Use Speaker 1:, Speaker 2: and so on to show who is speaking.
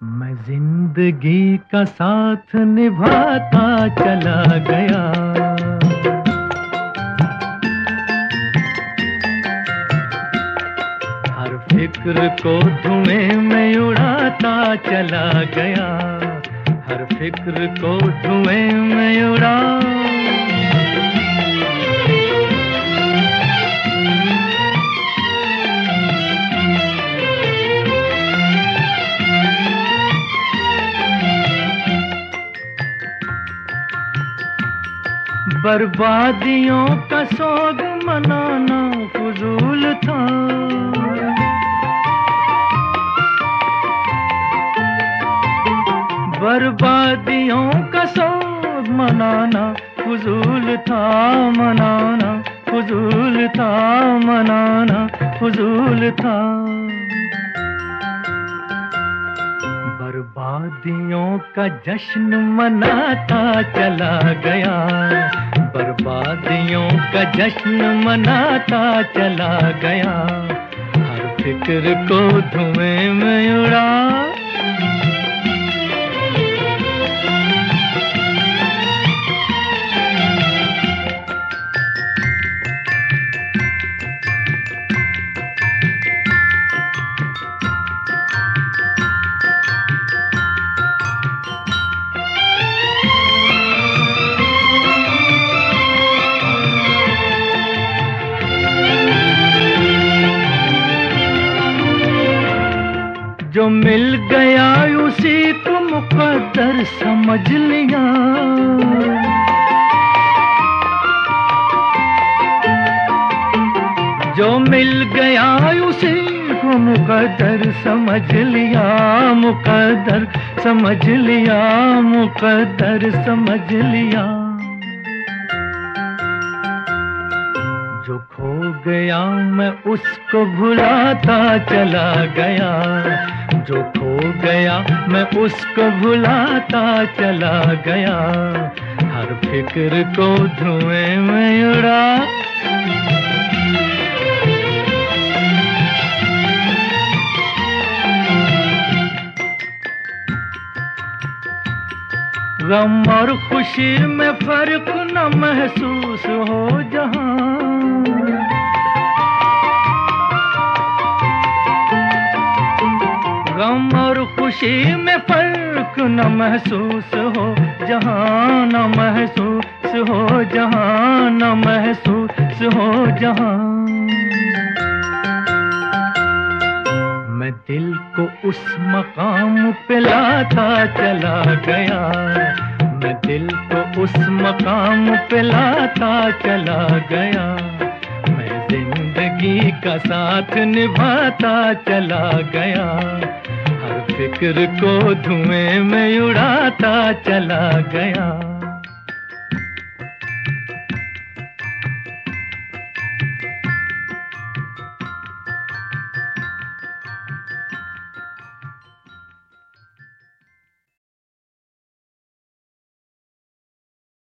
Speaker 1: मैं जिंदगी का साथ निभाता चला गया। हर फिक्र को धुएं में उड़ाता चला गया। हर फिक्र को धुएं में उड़ा बर्बादियों का सोग मनाना फजूल था। बर्बादियों का सोग मनाना फजूल था, मनाना फजूल था, मनाना फजूल था। बर्बादियों का जश्न मनाता चला गया। बर्बादियों का जश्न मनाता चला गया। हर फिक्र को धुएं में उड़ा जो मिल गया उसी को मुकद्दर समझ लिया। जो मिल गया उसी को मुकद्दर समझ लिया, मुकद्दर समझ लिया, मुकद्दर समझ लिया। जो खो गया मैं उसको भुलाता चला गया। जो खो गया मैं उसको भुलाता चला गया। हर फिक्र को धुएं में उड़ा गम और खुशी में फर्क न महसूस हो जहां। गम और खुशी में फर्क न महसूस हो जहां, न महसूस हो जहां, न महसूस हो जहां। मैं दिल को उस मकाम पे लाता चला गया। मैं दिल को उस मकाम पे लाता चला गया। मैं जिंदगी का साथ निभाता चला गया। हर फिक्र को धुएं में उड़ाता चला गया।